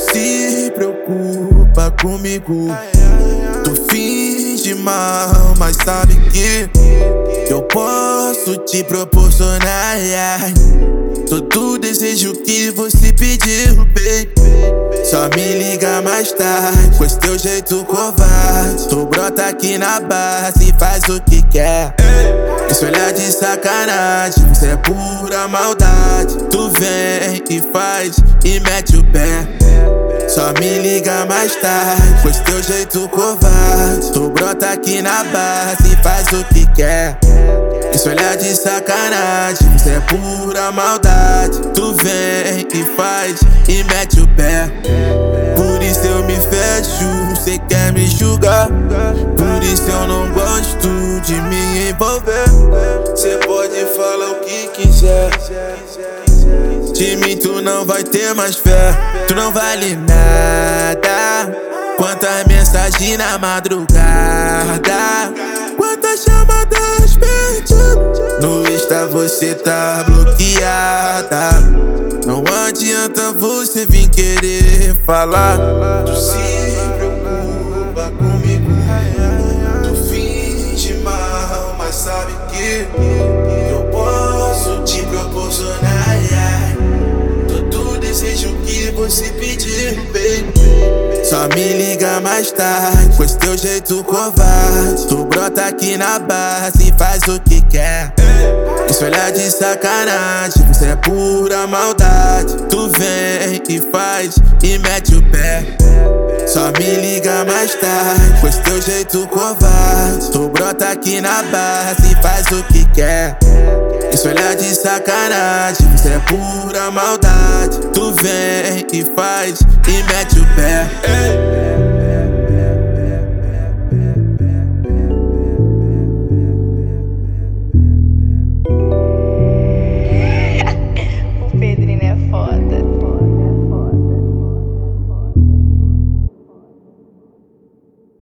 se preocupa comigo. Tu finge mal, mas sabe que eu posso te proporcionar todo desejo que você pediu, baby. Só me liga mais tarde, com esse teu jeito covarde. Tu brota aqui na base e faz o que quer. Esse olhar de sacanagem, isso é pura maldade. Tu vem e faz e mete o pé. Só me liga mais tarde, com esse teu jeito covarde. Tu brota aqui na base e faz o que quer. Esse olhar de sacanagem, isso é pura maldade. Tu vem e faz e mete o pé. Por isso eu me fecho, cê quer me julgar. Por isso eu não gosto de me envolver. Cê pode falar o que quiser, de mim tu não vai ter mais fé. Tu não vale nada. Quantas mensagens na madrugada, quantas chamadas perdidas. No Insta você tá bloqueada. Não adianta você vir querer falar. Tu se preocupa comigo. Tu finge mal, mas sabe que eu posso te proporcionar todo desejo que você pedir, baby. Só me liga mais tarde, com esse teu jeito covarde. Tu brota aqui na base e faz o que quer. Esse olhar de sacanagem, isso é pura maldade. Tu vem e faz e mete o pé. Só me liga mais tarde, com esse teu jeito covarde. Tu brota aqui na base e faz o que quer. Esse olhar de sacanagem, isso é pura maldade. Tu vem e faz e mete o pé.